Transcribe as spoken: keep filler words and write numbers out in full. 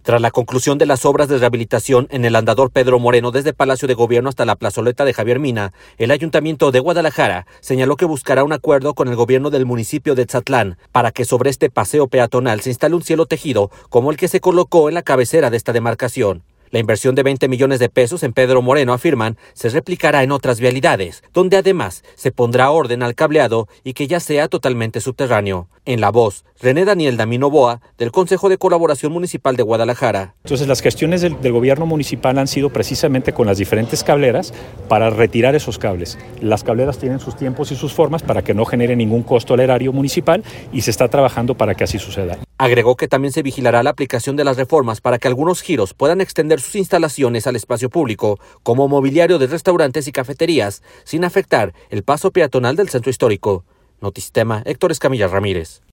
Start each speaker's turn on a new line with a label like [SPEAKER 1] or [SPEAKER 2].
[SPEAKER 1] Tras la conclusión de las obras de rehabilitación en el andador Pedro Moreno desde Palacio de Gobierno hasta la plazoleta de Javier Mina, el Ayuntamiento de Guadalajara señaló que buscará un acuerdo con el gobierno del municipio de Tzatlán para que sobre este paseo peatonal se instale un cielo tejido como el que se colocó en la cabecera de esta demarcación. La inversión de veinte millones de pesos en Pedro Moreno, afirman, se replicará en otras vialidades, donde además se pondrá orden al cableado y que ya sea totalmente subterráneo. En La Voz, René Daniel Damino Boa, del Consejo de Colaboración Municipal de Guadalajara.
[SPEAKER 2] Entonces las gestiones del, del gobierno municipal han sido precisamente con las diferentes cableras para retirar esos cables. Las cableras tienen sus tiempos y sus formas para que no genere ningún costo al erario municipal y se está trabajando para que así suceda.
[SPEAKER 1] Agregó que también se vigilará la aplicación de las reformas para que algunos giros puedan extender sus instalaciones al espacio público, como mobiliario de restaurantes y cafeterías, sin afectar el paso peatonal del centro histórico. Notisistema, Héctor Escamilla Ramírez.